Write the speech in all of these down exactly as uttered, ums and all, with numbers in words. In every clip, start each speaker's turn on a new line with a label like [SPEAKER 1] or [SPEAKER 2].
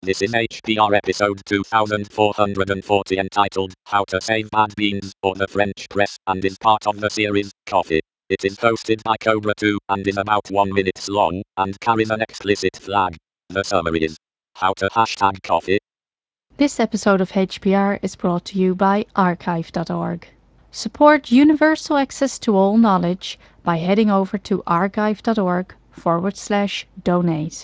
[SPEAKER 1] This is H P R episode two thousand four hundred forty entitled How to Save Bad Beans or the French Press and is part of the series Coffee. It is hosted by Cobra two and is about one minute long and carries an explicit flag. The summary is how to hashtag coffee.
[SPEAKER 2] This episode of H P R is brought to you by archive dot org. Support universal access to all knowledge by heading over to archive.org forward slash donate.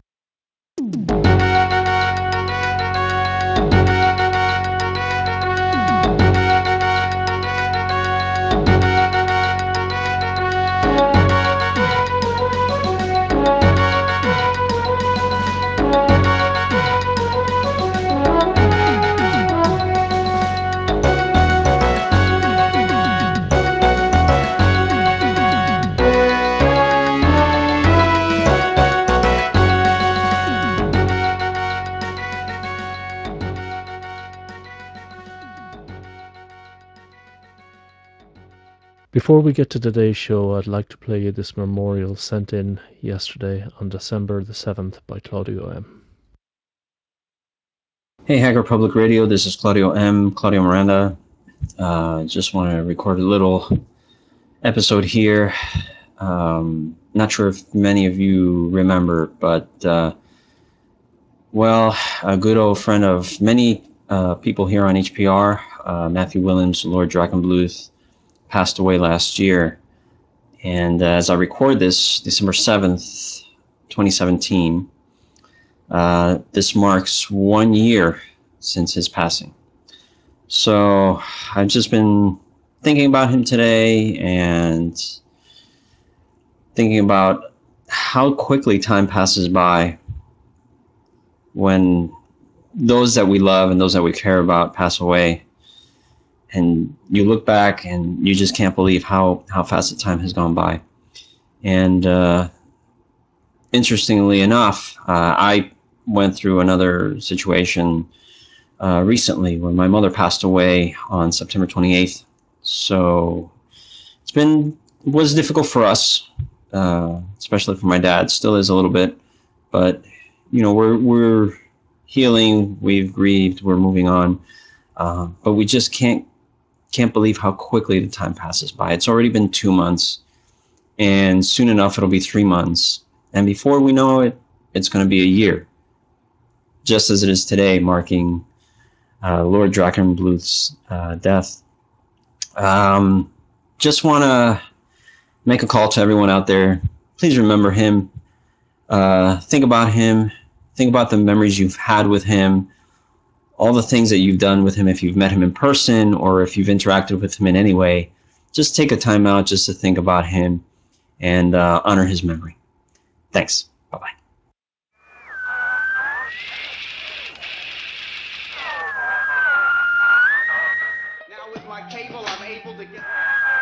[SPEAKER 3] Before we get to today's show, I'd like to play you this memorial sent in yesterday on December the seventh by Claudio M.
[SPEAKER 4] Hey, Hacker Public Radio, this is Claudio M, Claudio Miranda. Uh, just want to record a little episode here. Um, not sure if many of you remember, but, uh, well, a good old friend of many uh, people here on H P R, uh, Matthew Williams, Lord Drakenbluth, passed away last year. And uh, as I record this, December seventh, twenty seventeen, uh, this marks one year since his passing. So I've just been thinking about him today and thinking about how quickly time passes by when those that we love and those that we care about pass away. And you look back and you just can't believe how, how fast the time has gone by. And uh, interestingly enough, uh, I went through another situation uh, recently when my mother passed away on September twenty-eighth. So it's been it was difficult for us, uh, especially for my dad. Still is a little bit, but you know we're we're healing. We've grieved. We're moving on, uh, but we just can't can't believe how quickly the time passes by. It's already been two months, and soon enough it'll be three months, and before we know it, it's going to be a year. Just as it is today, marking uh, Lord Drakenbluth's uh, death. Um, just want to make a call to everyone out there. Please remember him. Uh, think about him. Think about the memories you've had with him. All the things that you've done with him if you've met him in person or if you've interacted with him in any way. Just take a time out just to think about him and uh, honor his memory. Thanks. Bye-bye.
[SPEAKER 5] Now with my cable, I'm able to get...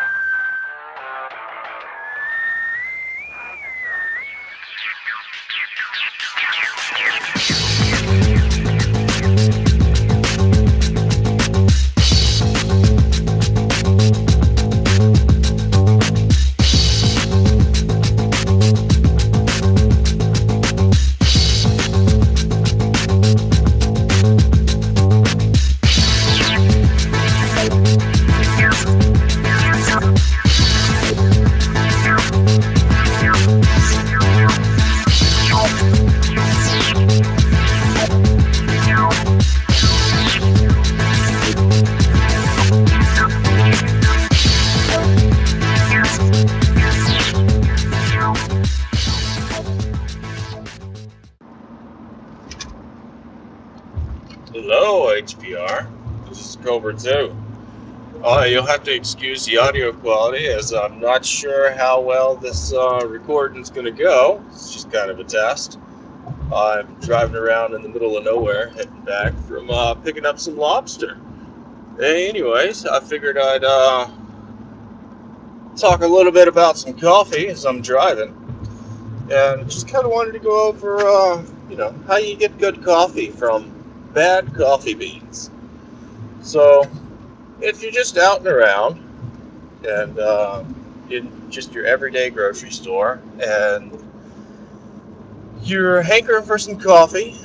[SPEAKER 6] Hello, H P R. This is Cobra two. Uh, you'll have to excuse the audio quality as I'm not sure how well this uh, recording is going to go. It's just kind of a test. I'm driving around in the middle of nowhere, heading back from uh, picking up some lobster. Hey, anyways, I figured I'd uh, talk a little bit about some coffee as I'm driving. And just kind of wanted to go over, uh, you know, how you get good coffee from bad coffee beans. So, if you're just out and around and uh, in just your everyday grocery store and you're hankering for some coffee,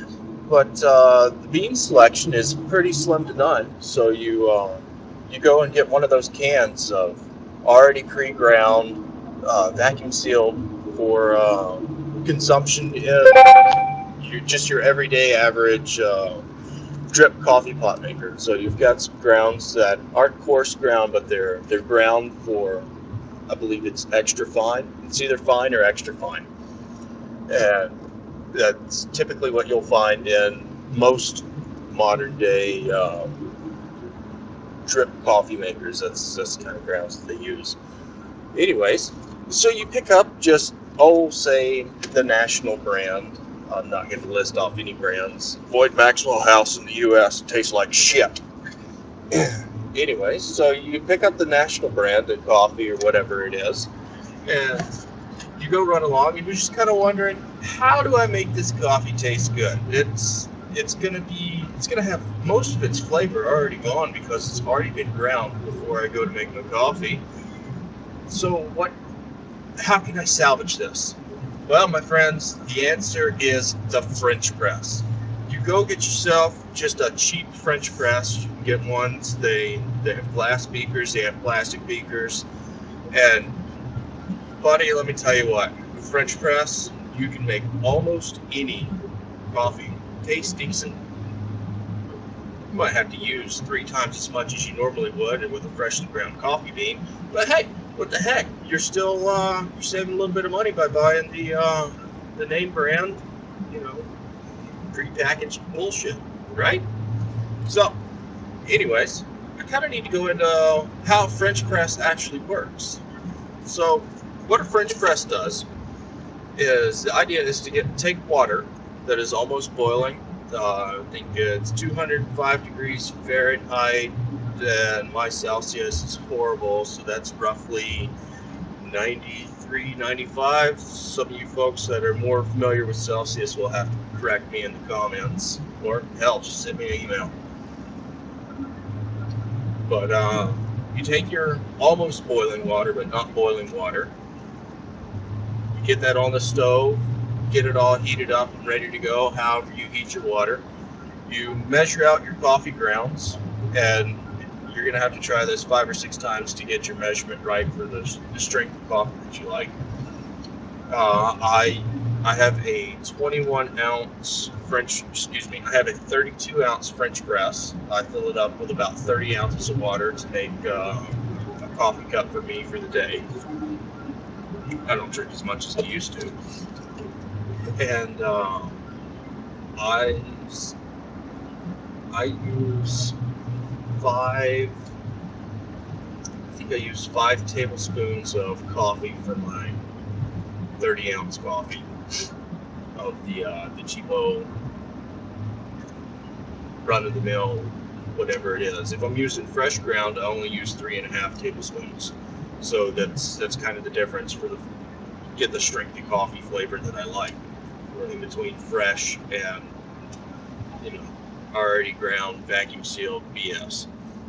[SPEAKER 6] but uh, the bean selection is pretty slim to none. So you uh, you go and get one of those cans of already pre-ground, uh, vacuum sealed for uh, consumption in your, just your everyday average uh, drip coffee pot maker. So you've got some grounds that aren't coarse ground, but they're they're ground for, I believe it's extra fine. It's either fine or extra fine, and that's typically what you'll find in most modern day uh, drip coffee makers. That's that's the kind of grounds that they use. Anyways, so you pick up just, oh, say the national brand. I'm not going to list off any brands. Avoid Maxwell House in the U S. It tastes like shit. Anyways, so you pick up the national brand of coffee or whatever it is, and you go run along, and you're just kind of wondering, how do I make this coffee taste good? It's it's gonna be it's gonna have most of its flavor already gone because it's already been ground before I go to make my coffee. So what? How can I salvage this? Well, my friends, the answer is the French press. You go get yourself just a cheap French press. You can get ones, they they have glass beakers, they have plastic beakers, and buddy, let me tell you what, with French press, you can make almost any coffee taste decent. You might have to use three times as much as you normally would with a freshly ground coffee bean, but hey, what the heck? You're still uh, you're saving a little bit of money by buying the uh, the name brand, you know, prepackaged bullshit, right? So, anyways, I kind of need to go into how French press actually works. So, what a French press does is the idea is to get take water that is almost boiling. Uh, I think it's two hundred five degrees Fahrenheit, and my Celsius is horrible, so that's roughly ninety-three, ninety-five. Some of you folks that are more familiar with Celsius will have to correct me in the comments, or hell, just send me an email. But uh, you take your almost boiling water, but not boiling water, you get that on the stove, get it all heated up and ready to go, however you heat your water. You measure out your coffee grounds, and you're going to have to try this five or six times to get your measurement right for the, the strength of coffee that you like. Uh, I I have a twenty-one ounce French, excuse me, I have a thirty-two ounce French press. I fill it up with about thirty ounces of water to make uh, a coffee cup for me for the day. I don't drink as much as I used to. And uh, I, I use five, I think I use five tablespoons of coffee for my thirty ounce coffee of the uh, the cheapo run of the mill, whatever it is. If I'm using fresh ground, I only use three and a half tablespoons. So that's that's kind of the difference for the get the strengthy coffee flavor that I like. In between fresh and, you know, already ground vacuum sealed B S.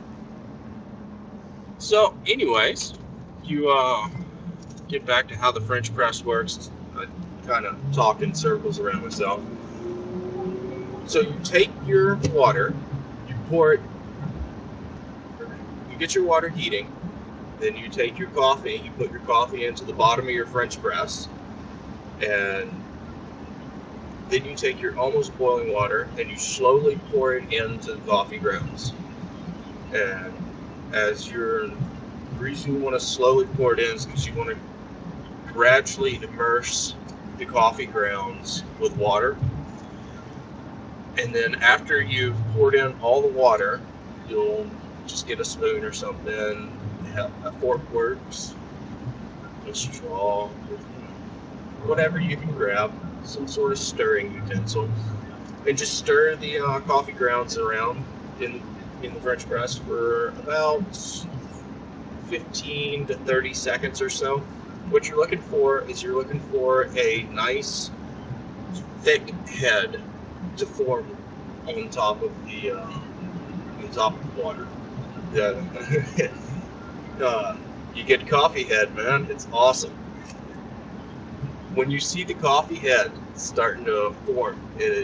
[SPEAKER 6] So, anyways, you uh, get back to how the French press works. I kind of talk in circles around myself. So you take your water, you pour it, you get your water heating, then you take your coffee, you put your coffee into the bottom of your French press, and then you take your almost boiling water and you slowly pour it into the coffee grounds. And as you're, the reason you want to slowly pour it in is because you want to gradually immerse the coffee grounds with water. And then after you've poured in all the water, you'll just get a spoon or something. A fork works, a straw, whatever you can grab, some sort of stirring utensil, and just stir the uh, coffee grounds around in in the French press for about fifteen to thirty seconds or so. What you're looking for is you're looking for a nice thick head to form on top of the uh, on top of the water. Yeah. uh, you get coffee head, man. It's awesome. When you see the coffee head starting to form, uh, you, you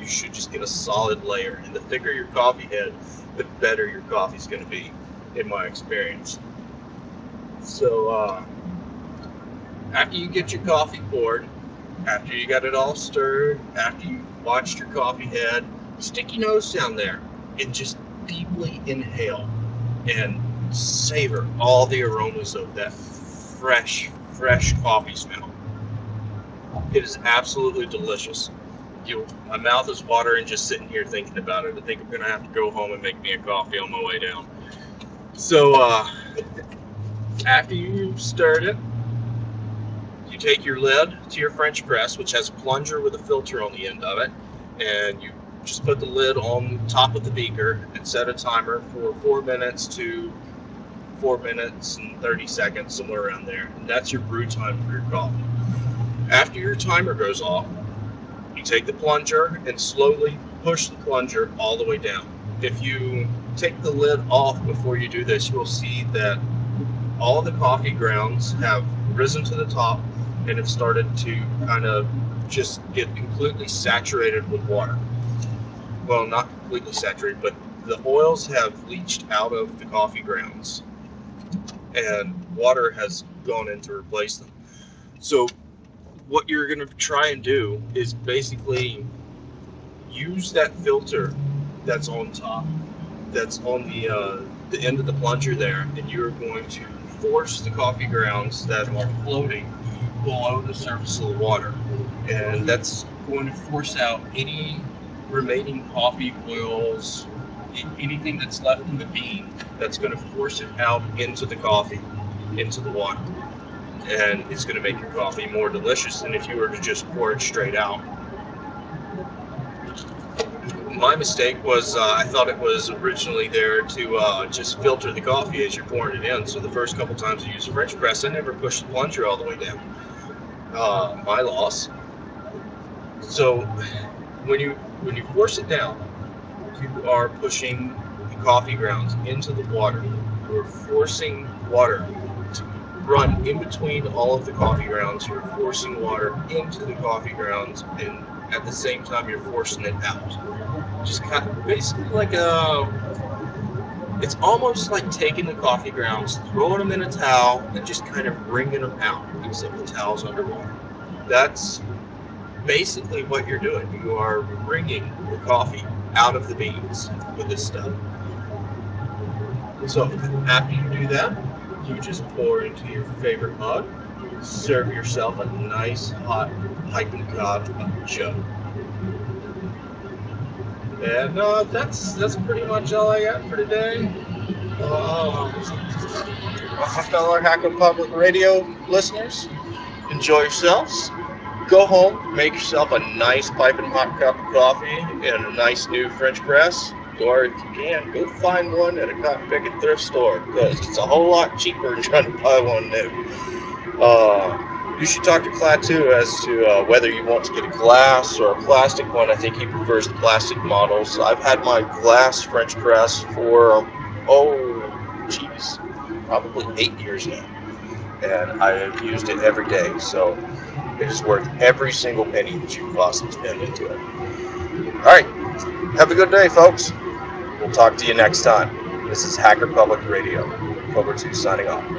[SPEAKER 6] you should just get a solid layer. And the thicker your coffee head, the better your coffee's going to be, in my experience. So uh, after you get your coffee poured, after you got it all stirred, after you watched your coffee head, stick your nose down there and just deeply inhale and savor all the aromas of that fresh, fresh coffee smell. It is absolutely delicious. You, my mouth is watering just sitting here thinking about it. I think I'm going to have to go home and make me a coffee on my way down. So uh, after you've stirred it, you take your lid to your French press, which has a plunger with a filter on the end of it, and you just put the lid on top of the beaker and set a timer for four minutes to four minutes and thirty seconds, somewhere around there. And that's your brew time for your coffee. After your timer goes off, you take the plunger and slowly push the plunger all the way down. If you take the lid off before you do this, you will see that all the coffee grounds have risen to the top and have started to kind of just get completely saturated with water. Well, not completely saturated, but the oils have leached out of the coffee grounds and water has gone in to replace them. So what you're going to try and do is basically use that filter that's on top, that's on the uh, the end of the plunger there, and you're going to force the coffee grounds that are floating below the surface of the water, and that's going to force out any remaining coffee oils, anything that's left in the bean. That's going to force it out into the coffee, into the water, and it's going to make your coffee more delicious than if you were to just pour it straight out. My mistake was uh, I thought it was originally there to uh, just filter the coffee as you're pouring it in. So the first couple times I used a French press, I never pushed the plunger all the way down. Uh, my loss. So when you when you force it down, you are pushing the coffee grounds into the water. You're forcing water to run in between all of the coffee grounds. You're forcing water into the coffee grounds, and at the same time you're forcing it out. Just kind of basically like a, it's almost like taking the coffee grounds, throwing them in a towel, and just kind of wringing them out, except the towel's underwater. That's basically what you're doing. You are wringing the coffee out of the beans with this stuff. So after you do that, you just pour into your favorite mug, serve yourself a nice hot piping hot jug. And uh, that's that's pretty much all I got for today. Uh, my fellow Hacker Public Radio listeners, enjoy yourselves. Go home, make yourself a nice piping hot cup of coffee and a nice new French press. Or if you can, go find one at a cotton picket thrift store because it's a whole lot cheaper than trying to buy one new. Uh, you should talk to Klaatu as to uh, whether you want to get a glass or a plastic one. I think he prefers the plastic models. I've had my glass French press for, um, oh, geez, probably eight years now. And I have used it every day, so it is worth every single penny that you can possibly spend into it. All right, have a good day, folks. We'll talk to you next time. This is Hacker Public Radio. Cobra two signing off.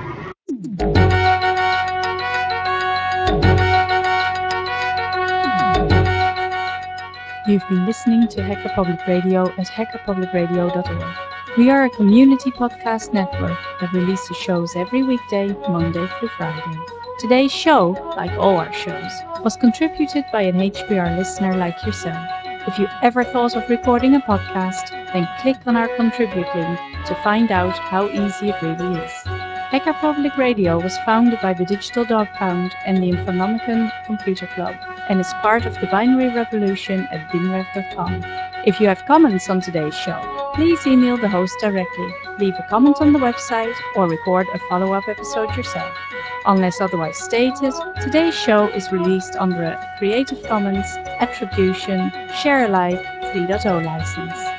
[SPEAKER 2] You've been listening to Hacker Public Radio at hacker public radio dot org. We are a community podcast network that releases shows every weekday, Monday through Friday. Today's show, like all our shows, was contributed by an H P R listener like yourself. If you ever thought of recording a podcast, then click on our contribute link to find out how easy it really is. Hacker Public Radio was founded by the Digital Dog Pound and the Infonomicon Computer Club and is part of the binary revolution at binrev dot com. If you have comments on today's show, please email the host directly, leave a comment on the website, or record a follow-up episode yourself. Unless otherwise stated, today's show is released under a Creative Commons Attribution Share Alike three point oh license.